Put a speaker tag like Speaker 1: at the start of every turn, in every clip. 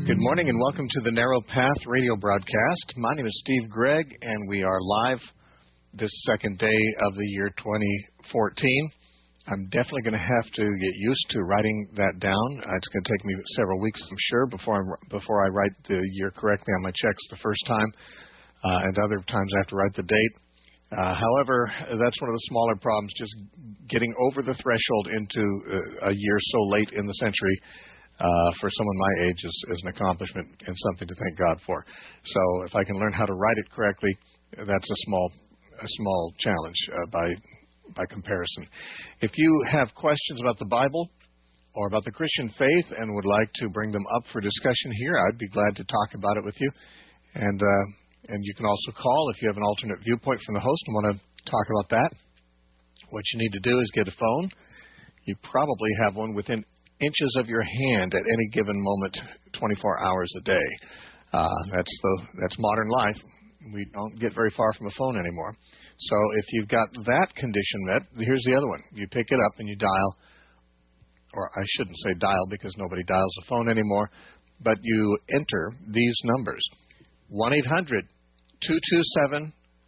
Speaker 1: Good morning and welcome to the Narrow Path radio broadcast. My name is Steve Gregg, and we are live this second day of the year 2014. I'm definitely going to have to get used to writing that down. It's going to take me several weeks, I'm sure, before I write the year correctly on my checks the first time, and other times I have to write the date. However, that's one of the smaller problems, just getting over the threshold into a year so late in the century. For someone my age is an accomplishment and something to thank God for. So if I can learn how to write it correctly, that's a small challenge by comparison. If you have questions about the Bible or about the Christian faith and would like to bring them up for discussion here, I'd be glad to talk about it with you. And you can also call if you have an alternate viewpoint from the host and want to talk about that. What you need to do is get a phone. You probably have one within inches of your hand at any given moment, 24 hours a day. That's modern life. We don't get very far from a phone anymore. So if you've got that condition met, here's the other one. You pick it up and you dial, or I shouldn't say dial because nobody dials a phone anymore, but you enter these numbers: 1-800-227-5278.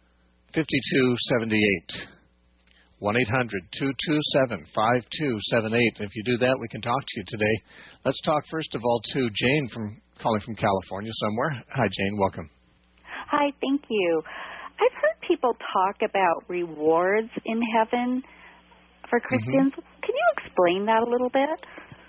Speaker 1: 1-800-227-5278. If you do that, we can talk to you today. Let's talk first of all to Jane calling from California somewhere. Hi, Jane. Welcome.
Speaker 2: Hi. Thank you. I've heard people talk about rewards in heaven for Christians. Mm-hmm. Can you explain that a little bit?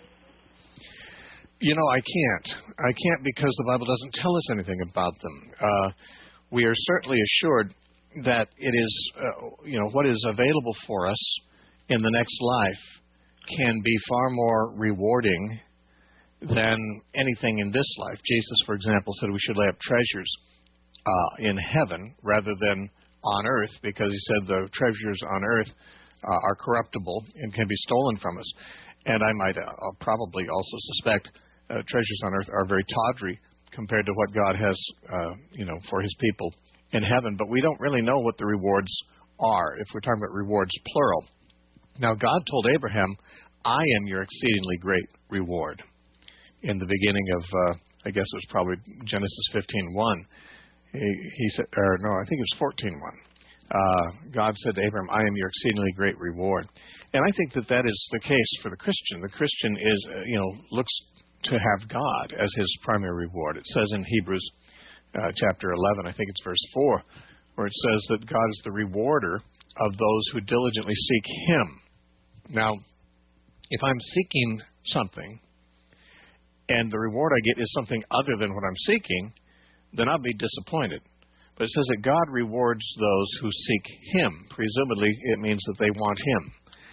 Speaker 1: You know, I can't because the Bible doesn't tell us anything about them. We are certainly assured that it is, what is available for us in the next life can be far more rewarding than anything in this life. Jesus, for example, said we should lay up treasures in heaven rather than on earth, because he said the treasures on earth are corruptible and can be stolen from us. And I might probably also suspect treasures on earth are very tawdry compared to what God has, for his people in heaven, but we don't really know what the rewards are, if we're talking about rewards plural. Now, God told Abraham, I am your exceedingly great reward. In the beginning of, I guess it was probably Genesis 15:1. He said, I think it was 14:1. God said to Abraham, I am your exceedingly great reward. And I think that is the case for the Christian. The Christian is, looks to have God as his primary reward. It says in Hebrews chapter 11, I think it's verse 4, where it says that God is the rewarder of those who diligently seek him. Now, if I'm seeking something and the reward I get is something other than what I'm seeking, then I'll be disappointed. But it says that God rewards those who seek him. Presumably, it means that they want him,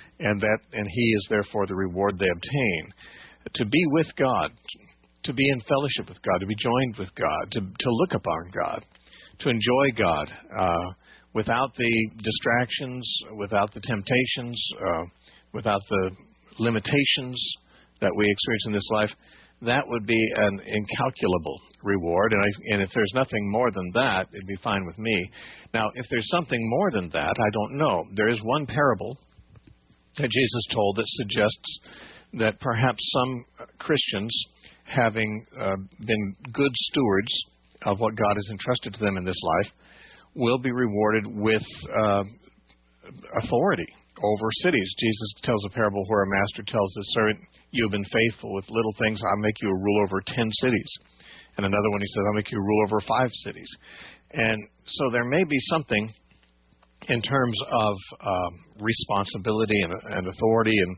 Speaker 1: and he is therefore the reward they obtain. To be with God, to be in fellowship with God, to be joined with God, to look upon God, to enjoy God without the distractions, without the temptations, without the limitations that we experience in this life, that would be an incalculable reward. And if there's nothing more than that, it'd be fine with me. Now, if there's something more than that, I don't know. There is one parable that Jesus told that suggests that perhaps some Christians, having been good stewards of what God has entrusted to them in this life, will be rewarded with authority over cities. Jesus tells a parable where a master tells his servant, you have been faithful with little things, I'll make you a ruler over 10 cities. And another one, he says, I'll make you a ruler over 5 cities. And so there may be something in terms of responsibility and authority and,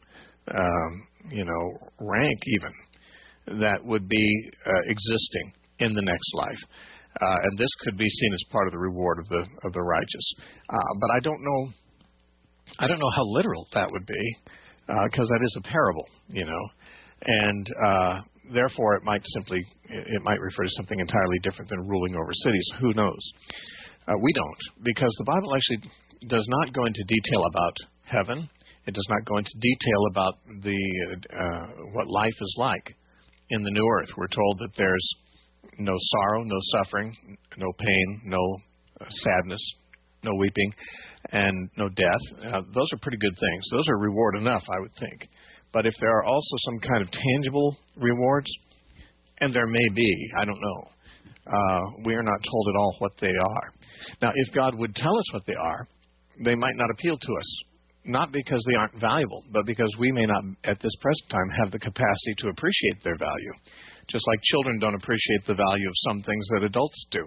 Speaker 1: rank even, that would be existing in the next life, and this could be seen as part of the reward of the righteous. But I don't know how literal that would be, because that is a parable, and therefore it might refer to something entirely different than ruling over cities. Who knows? We don't, because the Bible actually does not go into detail about heaven. It does not go into detail about what life is like in the new earth. We're told that there's no sorrow, no suffering, no pain, no sadness, no weeping, and no death. Those are pretty good things. Those are reward enough, I would think. But if there are also some kind of tangible rewards, And there may be, I don't know. We are not told at all what they are. Now, if God would tell us what they are, they might not appeal to us, not because they aren't valuable, but because we may not, at this present time, have the capacity to appreciate their value, just like children don't appreciate the value of some things that adults do.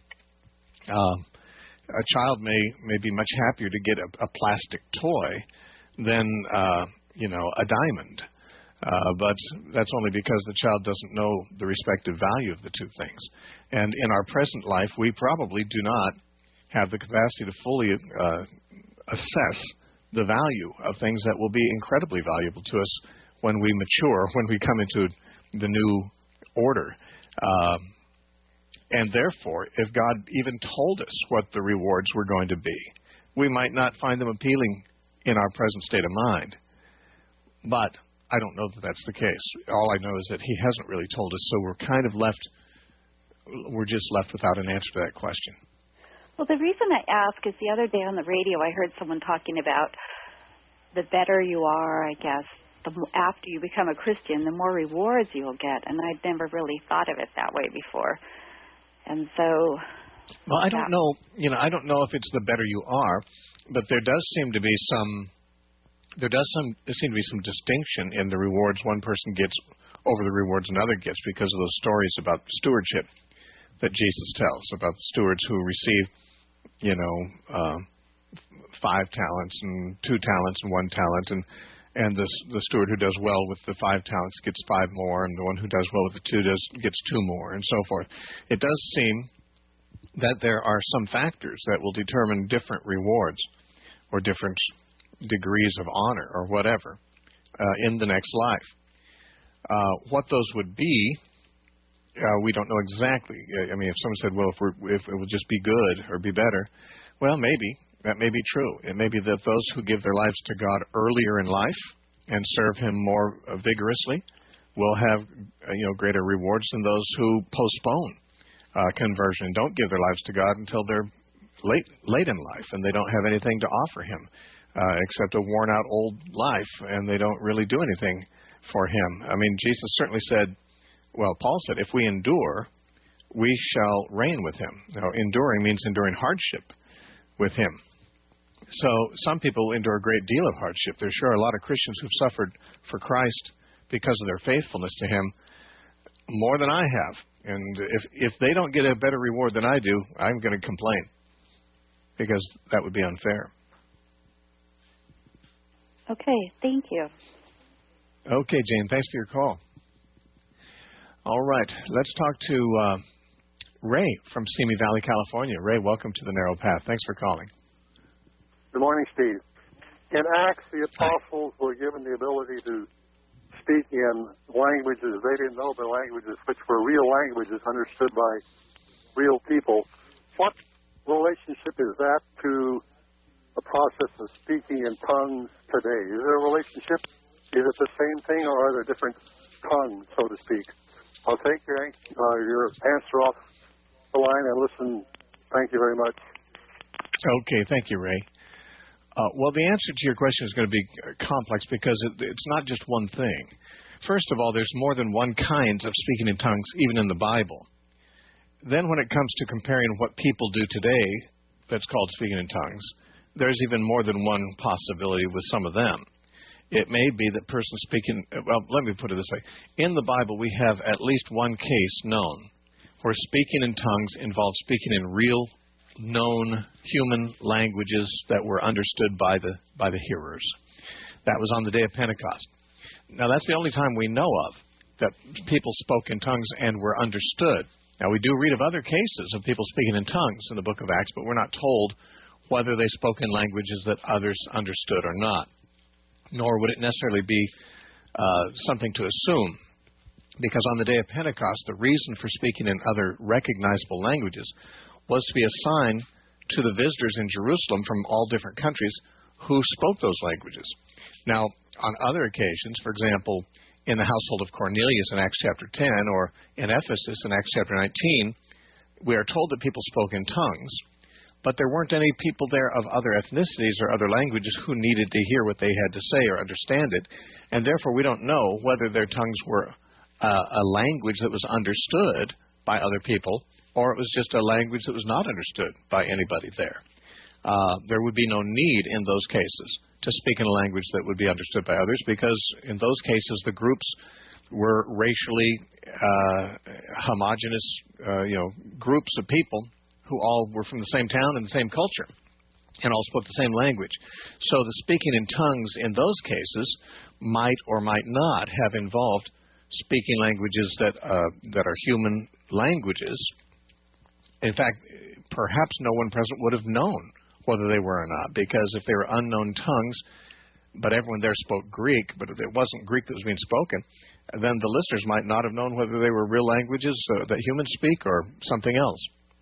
Speaker 1: A child may be much happier to get a plastic toy than, a diamond. But that's only because the child doesn't know the respective value of the two things. And in our present life, we probably do not have the capacity to fully assess the value of things that will be incredibly valuable to us when we mature, when we come into the new order. And therefore, if God even told us what the rewards were going to be, we might not find them appealing in our present state of mind. But I don't know that that's the case. All I know is that he hasn't really told us, so we're just left without an answer to that question.
Speaker 2: Well, the reason I ask is the other day on the radio I heard someone talking about the better you are, I guess, after you become a Christian, the more rewards you'll get. And I'd never really thought of it that way before. And so...
Speaker 1: Well, I don't know. I don't know if it's the better you are, but there does seem to be some distinction in the rewards one person gets over the rewards another gets because of those stories about stewardship that Jesus tells, about stewards who receive, 5 talents and 2 talents and 1 talent, and the steward who does well with the 5 talents gets 5 more, and the one who does well with the 2 gets 2 more, and so forth. It does seem that there are some factors that will determine different rewards or different degrees of honor or whatever in the next life. What those would be, we don't know exactly. I mean, if someone said, well, if it will just be good or be better, well, maybe. That may be true. It may be that those who give their lives to God earlier in life and serve Him more vigorously will have, greater rewards than those who postpone conversion and don't give their lives to God until they're late in life and they don't have anything to offer Him except a worn-out old life, and they don't really do anything for Him. I mean, Jesus certainly said, Paul said, if we endure, we shall reign with Him. Now, enduring means enduring hardship with Him. So some people endure a great deal of hardship. There's sure a lot of Christians who've suffered for Christ because of their faithfulness to Him more than I have. And if they don't get a better reward than I do, I'm going to complain because that would be unfair.
Speaker 2: Okay, thank you.
Speaker 1: Okay, Jane, thanks for your call. All right, let's talk to Ray from Simi Valley, California. Ray, welcome to the Narrow Path. Thanks for calling.
Speaker 3: Good morning, Steve. In Acts, the apostles were given the ability to speak in languages they didn't know, the languages which were real languages understood by real people. What relationship is that to the process of speaking in tongues today? Is there a relationship? Is it the same thing, or are there different tongues, so to speak? I'll take your answer off the line and listen. Thank you very much.
Speaker 1: Okay, thank you, Ray. Well, the answer to your question is going to be complex because it's not just one thing. First of all, there's more than one kind of speaking in tongues, even in the Bible. Then when it comes to comparing what people do today that's called speaking in tongues, there's even more than one possibility with some of them. It may be that persons speaking, let me put it this way. In the Bible, we have at least one case known where speaking in tongues involves speaking in real, known human languages that were understood by the hearers. That was on the day of Pentecost. Now, that's the only time we know of that people spoke in tongues and were understood. Now, we do read of other cases of people speaking in tongues in the book of Acts, but we're not told whether they spoke in languages that others understood or not. Nor would it necessarily be something to assume, because on the day of Pentecost, the reason for speaking in other recognizable languages was to be a sign to the visitors in Jerusalem from all different countries who spoke those languages. Now, on other occasions, for example, in the household of Cornelius in Acts chapter 10, or in Ephesus in Acts chapter 19, we are told that people spoke in tongues, but there weren't any people there of other ethnicities or other languages who needed to hear what they had to say or understand it, and therefore we don't know whether their tongues were a language that was understood by other people, or it was just a language that was not understood by anybody there. There would be no need in those cases to speak in a language that would be understood by others, because in those cases the groups were racially homogenous, groups of people who all were from the same town and the same culture and all spoke the same language. So the speaking in tongues in those cases might or might not have involved speaking languages that are human languages. In fact, perhaps no one present would have known whether they were or not, because if they were unknown tongues, but everyone there spoke Greek, but if it wasn't Greek that was being spoken, then the listeners might not have known whether they were real languages that humans speak or something else.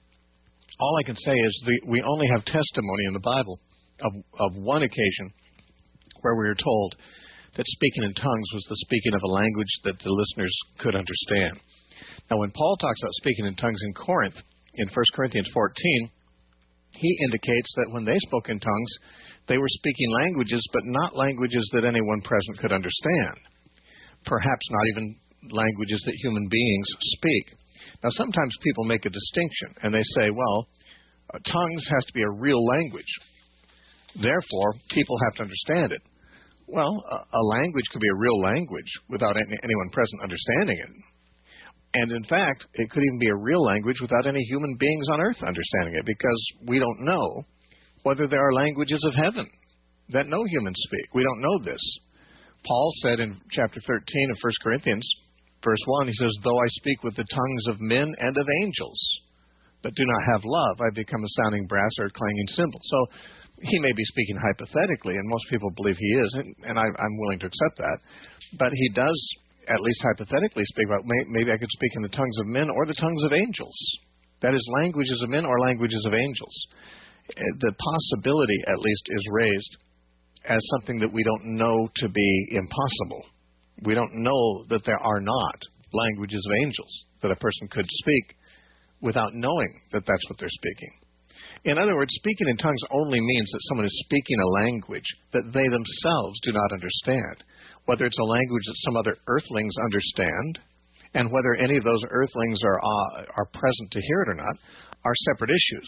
Speaker 1: All I can say is we only have testimony in the Bible of one occasion where we are told that speaking in tongues was the speaking of a language that the listeners could understand. Now, when Paul talks about speaking in tongues in Corinth, in 1 Corinthians 14, he indicates that when they spoke in tongues, they were speaking languages, but not languages that anyone present could understand. Perhaps not even languages that human beings speak. Now, sometimes people make a distinction, and they say, well, tongues has to be a real language. Therefore, people have to understand it. Well, a language could be a real language without anyone present understanding it. And in fact, it could even be a real language without any human beings on earth understanding it, because we don't know whether there are languages of heaven that no humans speak. We don't know this. Paul said in chapter 13 of 1 Corinthians, verse 1, he says, though I speak with the tongues of men and of angels, but do not have love, I become a sounding brass or a clanging cymbal. So he may be speaking hypothetically, and most people believe he is, and I'm willing to accept that. But he does, at least hypothetically, speak about maybe I could speak in the tongues of men or the tongues of angels. That is, languages of men or languages of angels. The possibility, at least, is raised as something that we don't know to be impossible. We don't know that there are not languages of angels that a person could speak without knowing that that's what they're speaking. In other words, speaking in tongues only means that someone is speaking a language that they themselves do not understand. Whether it's a language that some other earthlings understand, and whether any of those earthlings are present to hear it or not, are separate issues.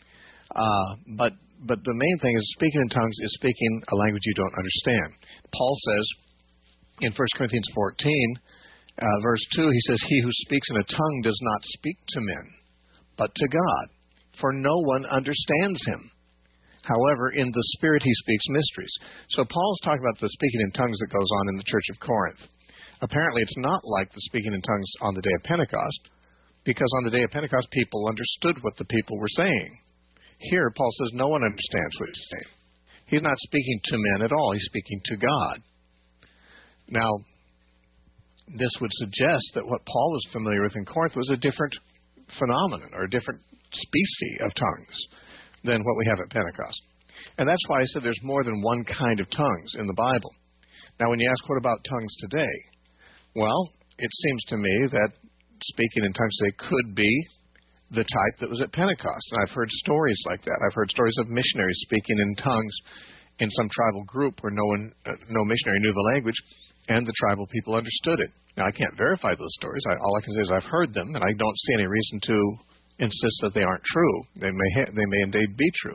Speaker 1: But the main thing is speaking in tongues is speaking a language you don't understand. Paul says in 1 Corinthians 14, verse 2, he says, he who speaks in a tongue does not speak to men, but to God, for no one understands him. However, in the Spirit he speaks mysteries. So Paul's talking about the speaking in tongues that goes on in the Church of Corinth. Apparently it's not like the speaking in tongues on the day of Pentecost, because on the day of Pentecost people understood what the people were saying. Here, Paul says no one understands what he's saying. He's not speaking to men at all. He's speaking to God. Now, this would suggest that what Paul was familiar with in Corinth was a different phenomenon or a different species of tongues than what we have at Pentecost. And that's why I said there's more than one kind of tongues in the Bible. Now, when you ask, what about tongues today? Well, it seems to me that speaking in tongues today could be the type that was at Pentecost. And I've heard stories like that. I've heard stories of missionaries speaking in tongues in some tribal group where no missionary knew the language, and the tribal people understood it. Now, I can't verify those stories. All I can say is I've heard them, and I don't see any reason to insist that they aren't true. They may indeed be true.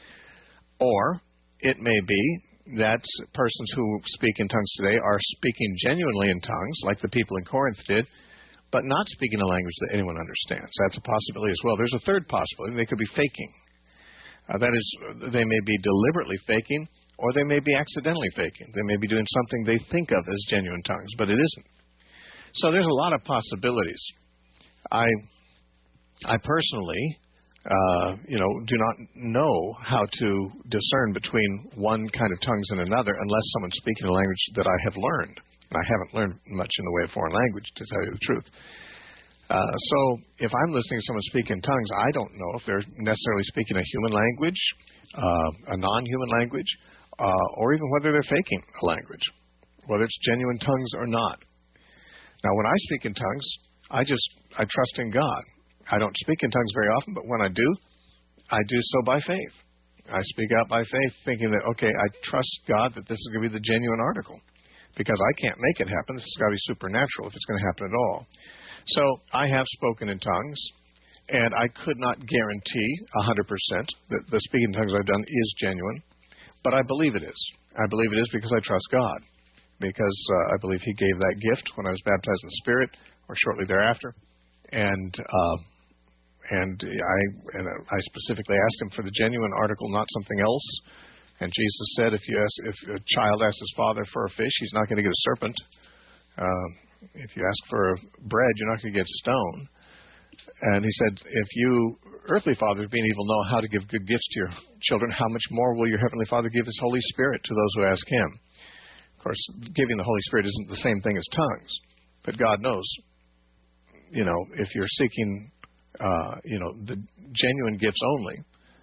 Speaker 1: Or it may be that persons who speak in tongues today are speaking genuinely in tongues, like the people in Corinth did, but not speaking a language that anyone understands. That's a possibility as well. There's a third possibility. They could be faking. That is, they may be deliberately faking, or they may be accidentally faking. They may be doing something they think of as genuine tongues, but it isn't. So there's a lot of possibilities. I personally, do not know how to discern between one kind of tongues and another unless someone's speaking a language that I have learned. And I haven't learned much in the way of foreign language, to tell you the truth. So if I'm listening to someone speak in tongues, I don't know if they're necessarily speaking a human language, a non-human language, or even whether they're faking a language, whether it's genuine tongues or not. Now, when I speak in tongues, I trust in God. I don't speak in tongues very often, but when I do so by faith. I speak out by faith, thinking that, okay, I trust God that this is going to be the genuine article. because I can't make it happen. This has got to be supernatural if it's going to happen at all. So I have spoken in tongues, and I could not guarantee 100% that the speaking in tongues I've done is genuine, but I believe it is. I believe it is because I trust God, because I believe He gave that gift when I was baptized in the Spirit or shortly thereafter, and I specifically asked Him for the genuine article, not something else. And Jesus said, if a child asks his father for a fish, he's not going to get a serpent. If you ask for bread, you're not going to get a stone. And He said, if you earthly fathers, being evil, know how to give good gifts to your children, how much more will your heavenly Father give His Holy Spirit to those who ask Him? Of course, giving the Holy Spirit isn't the same thing as tongues, but God knows. If you're seeking, the genuine gifts only,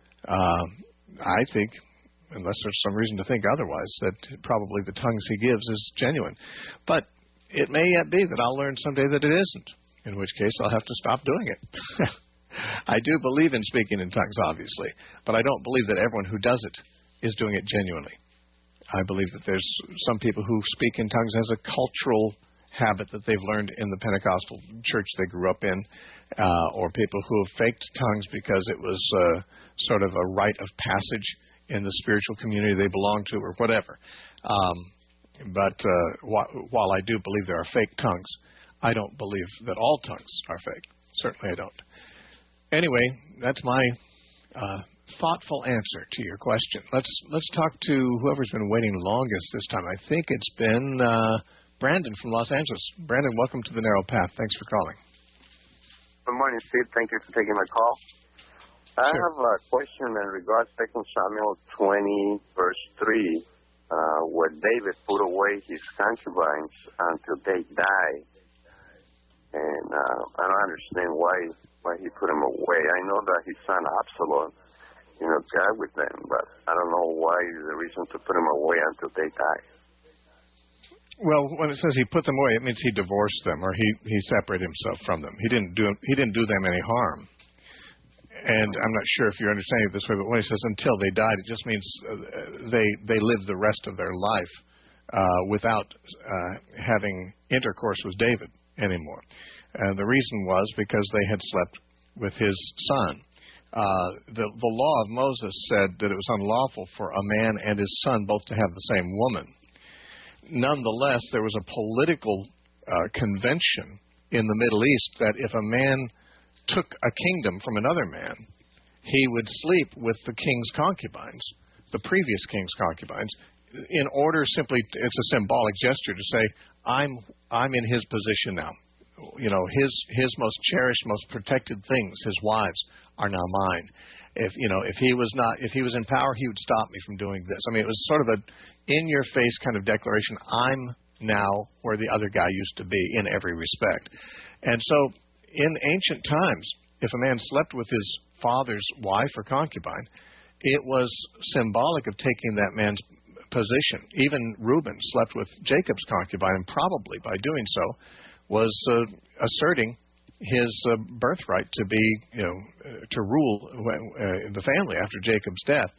Speaker 1: I think, unless there's some reason to think otherwise, that probably the tongues He gives is genuine. But it may yet be that I'll learn someday that it isn't, in which case I'll have to stop doing it. I do believe in speaking in tongues, obviously, but I don't believe that everyone who does it is doing it genuinely. I believe that there's some people who speak in tongues as a cultural habit that they've learned in the Pentecostal church they grew up in, or people who have faked tongues because it was sort of a rite of passage in the spiritual community they belong to, or whatever. But while I do believe there are fake tongues, I don't believe that all tongues are fake. Certainly I don't. Anyway, that's my thoughtful answer to your question. Let's talk to whoever's been waiting longest this time. I think it's been Brandon from Los Angeles. Brandon, welcome to the Narrow Path. Thanks for calling.
Speaker 4: Good morning, Steve. Thank you for taking my call. I have a question in regards to 2 Samuel 20, verse 3, where David put away his concubines until they died. And I don't understand why he put them away. I know that his son Absalom, died with them, but I don't know why is the reason to put them away until they die.
Speaker 1: Well, when it says he put them away, it means he divorced them, or he separated himself from them. He didn't do them any harm. And I'm not sure if you're understanding it this way, but when he says until they died, it just means they lived the rest of their life without having intercourse with David anymore. And the reason was because they had slept with his son. The law of Moses said that it was unlawful for a man and his son both to have the same woman. Nonetheless, there was a political convention in the Middle East that if a man took a kingdom from another man, he would sleep with the king's concubines, the previous king's concubines, in order simply, it's a symbolic gesture to say, I'm in his position now. His most cherished, most protected things, his wives, are now mine. If he was in power, he would stop me from doing this. I mean, it was sort of a in-your-face kind of declaration. I'm now where the other guy used to be in every respect. And so in ancient times, if a man slept with his father's wife or concubine, it was symbolic of taking that man's position. Even Reuben slept with Jacob's concubine, and probably by doing so was asserting his birthright to be, to rule the family after Jacob's death.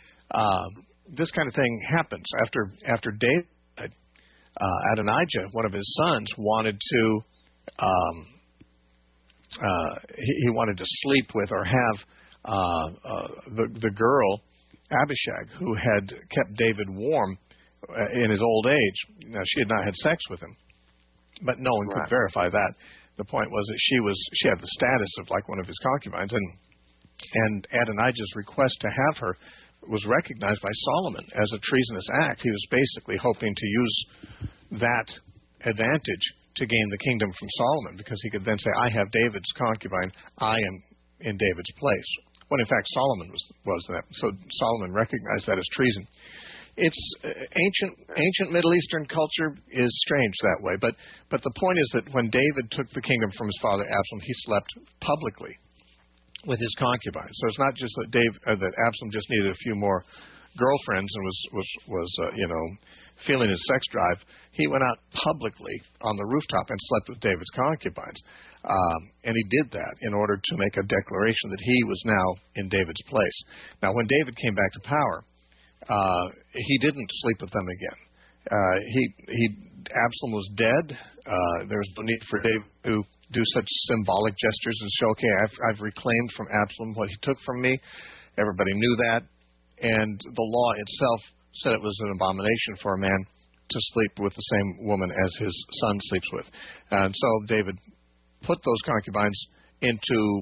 Speaker 1: This kind of thing happens after David died. Adonijah, one of his sons, wanted to he wanted to sleep with or have the girl Abishag, who had kept David warm in his old age. Now, she had not had sex with him, but no one could verify that. The point was that she had the status of like one of his concubines, and Adonijah's request to have her was recognized by Solomon as a treasonous act. He was basically hoping to use that advantage to gain the kingdom from Solomon, because he could then say, I have David's concubine, I am in David's place. When in fact Solomon was that. So Solomon recognized that as treason. It's ancient Middle Eastern culture is strange that way, but the point is that when David took the kingdom from his father Absalom, he slept publicly with his concubines. So it's not just that that Absalom just needed a few more girlfriends and was feeling his sex drive. He went out publicly on the rooftop and slept with David's concubines, and he did that in order to make a declaration that he was now in David's place. Now, when David came back to power, he didn't sleep with them again. Absalom was dead. There was no need for David to do such symbolic gestures and show, okay, I've reclaimed from Absalom what he took from me. Everybody knew that. And the law itself said it was an abomination for a man to sleep with the same woman as his son sleeps with. And so David put those concubines into,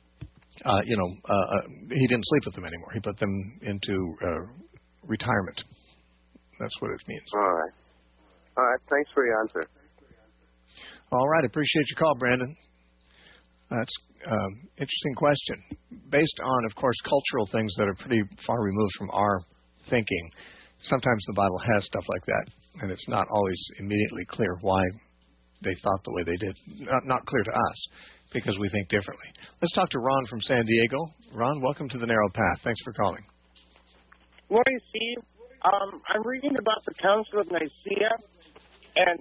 Speaker 1: he didn't sleep with them anymore. He put them into retirement. That's what it means.
Speaker 4: All right. Thanks for your answer.
Speaker 1: All right. Appreciate your call, Brandon. That's interesting question. Based on, of course, cultural things that are pretty far removed from our thinking, sometimes the Bible has stuff like that, and it's not always immediately clear why they thought the way they did. Not clear to us, because we think differently. Let's talk to Ron from San Diego. Ron, welcome to the Narrow Path. Thanks for calling.
Speaker 5: Morning, Steve. I'm reading about the Council of Nicaea, and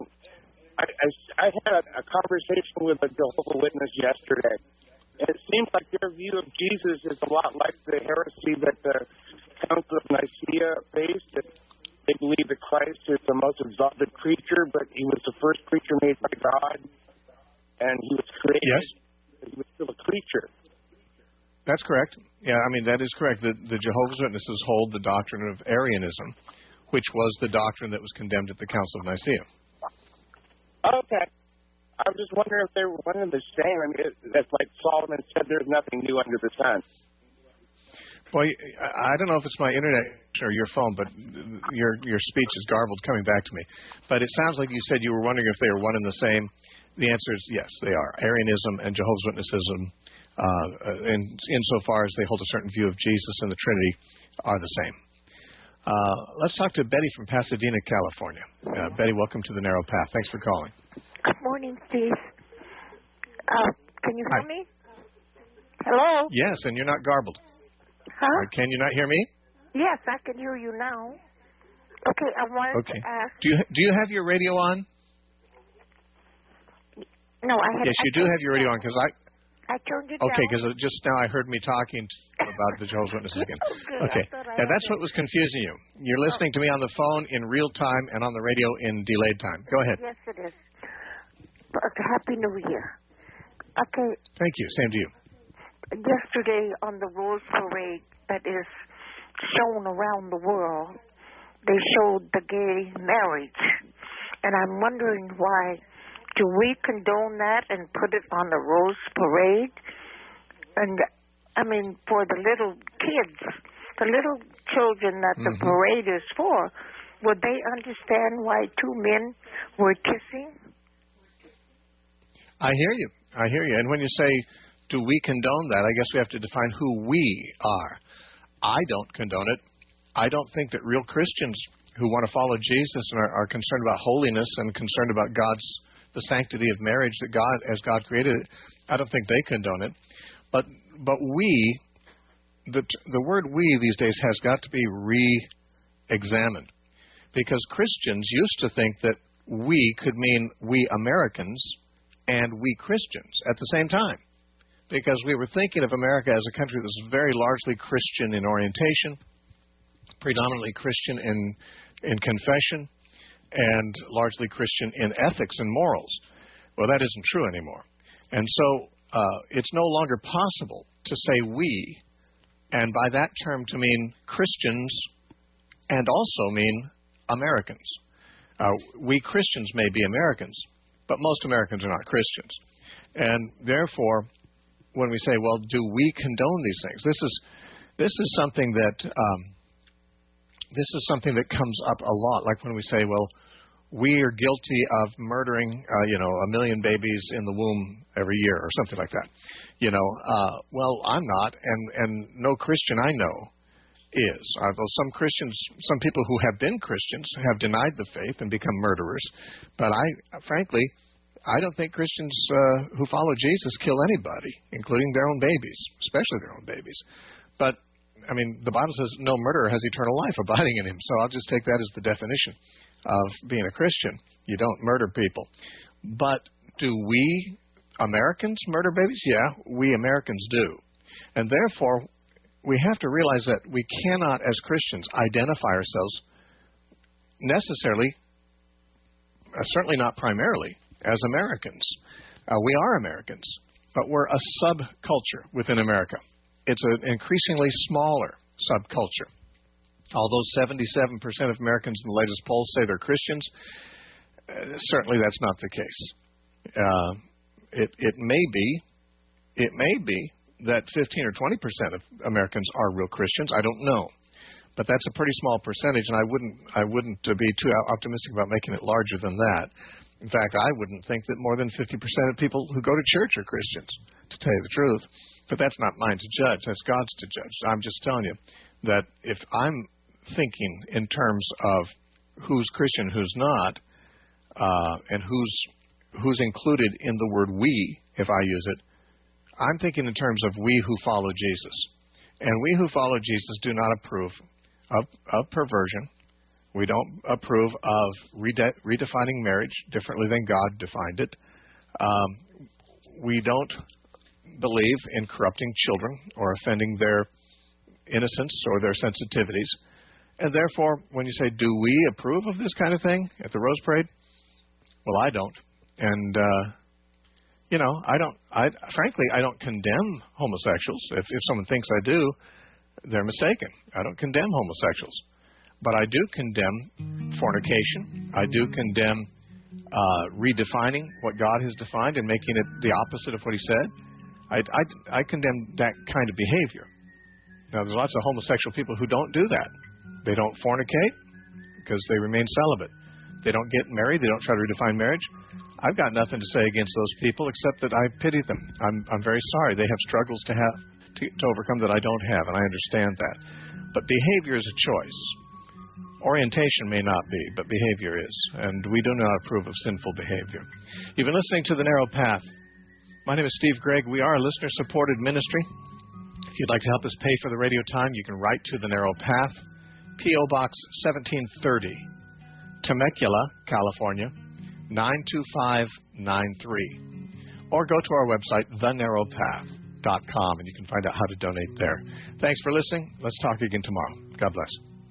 Speaker 5: I had a conversation with a Jehovah's Witness yesterday. And it seems like their view of Jesus is a lot like the heresy that the Council of Nicaea faced. That they believe that Christ is the most exalted creature, but he was the first creature made by God, and he was created.
Speaker 1: Yes.
Speaker 5: He was still a creature.
Speaker 1: That's correct. Yeah, I mean, that is correct. The Jehovah's Witnesses hold the doctrine of Arianism, which was the doctrine that was condemned at the Council of Nicaea.
Speaker 5: Okay. I was just wondering if they were one and the same. I mean, that's like Solomon said, there's nothing new under the sun.
Speaker 1: Boy, I don't know if it's my internet or your phone, but your speech is garbled coming back to me. But it sounds like you said you were wondering if they were one and the same. The answer is yes, they are. Arianism and Jehovah's Witnessism, insofar as they hold a certain view of Jesus and the Trinity, are the same. Let's talk to Betty from Pasadena, California. Betty, welcome to the Narrow Path. Thanks for calling.
Speaker 6: Good morning, Steve. Can you hear me? Hello?
Speaker 1: Yes, and you're not garbled.
Speaker 6: Huh?
Speaker 1: Can you not hear me?
Speaker 6: Yes, I can hear you now. Okay, I wanted to ask.
Speaker 1: Do you have your radio on?
Speaker 6: No, I had.
Speaker 1: Yes, you do have your radio on, because
Speaker 6: I turned it
Speaker 1: Okay,
Speaker 6: down.
Speaker 1: because just now I heard me talking about the Jehovah's Witnesses again. Okay, now that's what was confusing you. You're listening to me on the phone in real time and on the radio in delayed time. Go ahead.
Speaker 6: Yes, it is. Happy New Year. Okay.
Speaker 1: Thank you. Same to you.
Speaker 6: Yesterday on the Rose Parade that is shown around the world, they showed the gay marriage. And I'm wondering why. Do we condone that and put it on the Rose Parade? And, I mean, for the little kids, the little children that the parade is for, would they understand why two men were kissing?
Speaker 1: I hear you. And when you say, do we condone that, I guess we have to define who we are. I don't condone it. I don't think that real Christians who want to follow Jesus and are concerned about holiness and concerned about the sanctity of marriage that as God created it, I don't think they condone it. But we, the word we these days has got to be re-examined, because Christians used to think that we could mean we Americans and we Christians at the same time, because we were thinking of America as a country that's very largely Christian in orientation, predominantly Christian in confession, and largely Christian in ethics and morals. Well, that isn't true anymore. And so it's no longer possible to say we, and by that term to mean Christians and also mean Americans. We Christians may be Americans, but most Americans are not Christians. And therefore, when we say, well, do we condone these things? This is something that comes up a lot. Like when we say, well, we are guilty of murdering, 1 million babies in the womb every year, or something like that. Well, I'm not, and no Christian I know is. Although some people who have been Christians have denied the faith and become murderers. But frankly, I don't think Christians who follow Jesus kill anybody, including their own babies, especially their own babies. But, I mean, the Bible says no murderer has eternal life abiding in him, so I'll just take that as the definition of being a Christian. You don't murder people. But do we Americans murder babies? Yeah, we Americans do. And therefore, we have to realize that we cannot, as Christians, identify ourselves necessarily, certainly not primarily, as Americans. We are Americans, but we're a subculture within America. It's an increasingly smaller subculture. Although 77% of Americans in the latest polls say they're Christians, certainly that's not the case. It may be that 15 or 20% of Americans are real Christians. I don't know, but that's a pretty small percentage, and I wouldn't be too optimistic about making it larger than that. In fact, I wouldn't think that more than 50% of people who go to church are Christians, to tell you the truth. But that's not mine to judge. That's God's to judge. I'm just telling you that if I'm thinking in terms of who's Christian, who's not, and who's included in the word we, if I use it, I'm thinking in terms of we who follow Jesus. And we who follow Jesus do not approve of perversion. We don't approve of redefining marriage differently than God defined it. We don't believe in corrupting children or offending their innocence or their sensitivities. And therefore, when you say, do we approve of this kind of thing at the Rose Parade? Well, I don't. And, frankly, I don't condemn homosexuals. If someone thinks I do, they're mistaken. I don't condemn homosexuals. But I do condemn fornication. I do condemn redefining what God has defined and making it the opposite of what He said. I condemn that kind of behavior. Now, there's lots of homosexual people who don't do that. They don't fornicate because they remain celibate. They don't get married. They don't try to redefine marriage. I've got nothing to say against those people except that I pity them. I'm very sorry. They have struggles to overcome that I don't have, and I understand that. But behavior is a choice. Orientation may not be, but behavior is, and we do not approve of sinful behavior. You've been listening to The Narrow Path. My name is Steve Gregg. We are a listener-supported ministry. If you'd like to help us pay for the radio time, you can write to The Narrow Path, P.O. Box 1730, Temecula, California, 92593. Or go to our website, thenarrowpath.com, and you can find out how to donate there. Thanks for listening. Let's talk again tomorrow. God bless.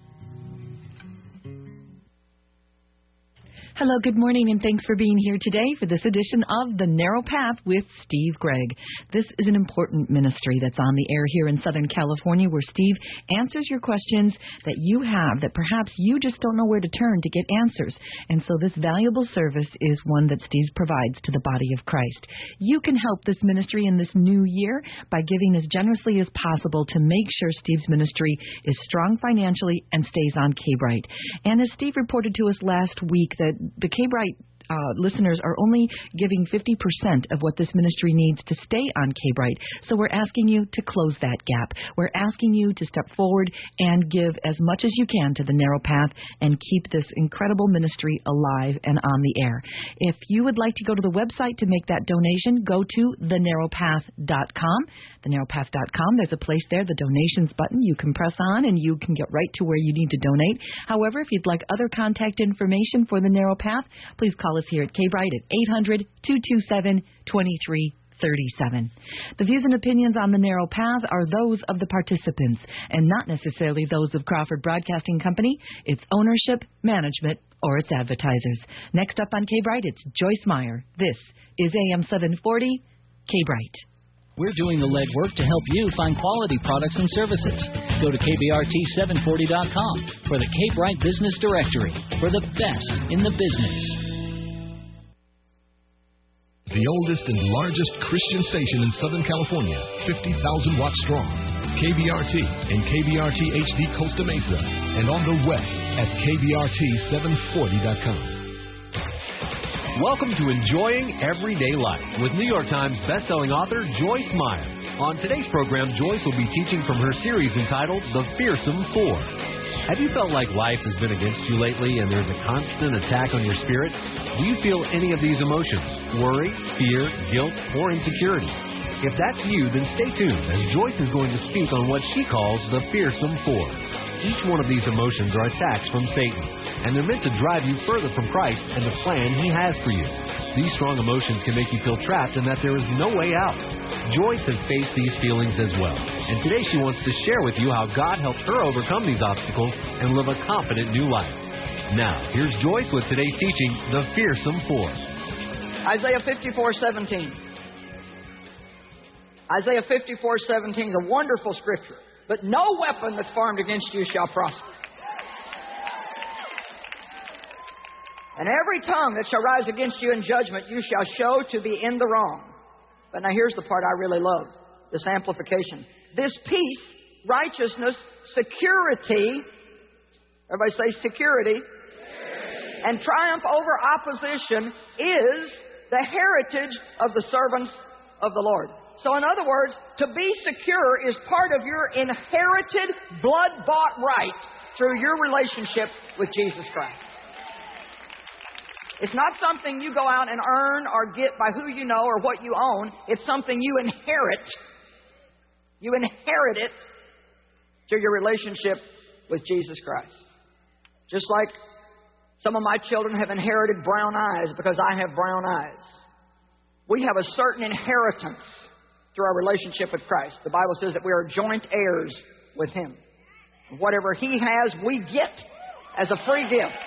Speaker 7: Hello, good morning, and thanks for being here today for this edition of The Narrow Path with Steve Gregg. This is an important ministry that's on the air here in Southern California where Steve answers your questions that you have that perhaps you just don't know where to turn to get answers. And so this valuable service is one that Steve provides to the body of Christ. You can help this ministry in this new year by giving as generously as possible to make sure Steve's ministry is strong financially and stays on K-Bright. And as Steve reported to us last week, that the K-Bright listeners are only giving 50% of what this ministry needs to stay on K-Bright. So we're asking you to close that gap. We're asking you to step forward and give as much as you can to The Narrow Path and keep this incredible ministry alive and on the air. If you would like to go to the website to make that donation, go to thenarrowpath.com. Thenarrowpath.com, there's a place there, the donations button you can press on and you can get right to where you need to donate. However, if you'd like other contact information for The Narrow Path, please call us here at K-Bright at 800-227-2337. The views and opinions on The Narrow Path are those of the participants and not necessarily those of Crawford Broadcasting Company, its ownership, management, or its advertisers. Next up on K-Bright, it's Joyce Meyer. This is AM 740, K-Bright.
Speaker 8: We're doing the legwork to help you find quality products and services. Go to KBRT740.com for the K-Bright Business Directory for the best in the business.
Speaker 9: The oldest and largest Christian station in Southern California, 50,000 watts strong. KBRT and KBRT HD Costa Mesa, and on the web at KBRT740.com.
Speaker 10: Welcome to Enjoying Everyday Life with New York Times bestselling author Joyce Meyer. On today's program, Joyce will be teaching from her series entitled The Fearsome Four. Have you felt like life has been against you lately and there's a constant attack on your spirit? Do you feel any of these emotions? Worry, fear, guilt, or insecurity? If that's you, then stay tuned as Joyce is going to speak on what she calls the Fearsome Four. Each one of these emotions are attacks from Satan, and they're meant to drive you further from Christ and the plan He has for you. These strong emotions can make you feel trapped and that there is no way out. Joyce has faced these feelings as well, and today she wants to share with you how God helped her overcome these obstacles and live a confident new life. Now, here's Joyce with today's teaching, The Fearsome Four.
Speaker 11: Isaiah 54:17. Isaiah 54:17 is a wonderful scripture. But no weapon that's formed against you shall prosper. And every tongue that shall rise against you in judgment, you shall show to be in the wrong. But now here's the part I really love, this amplification. This peace, righteousness, security, everybody say security, and triumph over opposition is the heritage of the servants of the Lord. So in other words, to be secure is part of your inherited, blood-bought right through your relationship with Jesus Christ. It's not something you go out and earn or get by who you know or what you own. It's something you inherit. You inherit it through your relationship with Jesus Christ. Just like some of my children have inherited brown eyes because I have brown eyes. We have a certain inheritance through our relationship with Christ. The Bible says that we are joint heirs with Him. Whatever He has, we get as a free gift.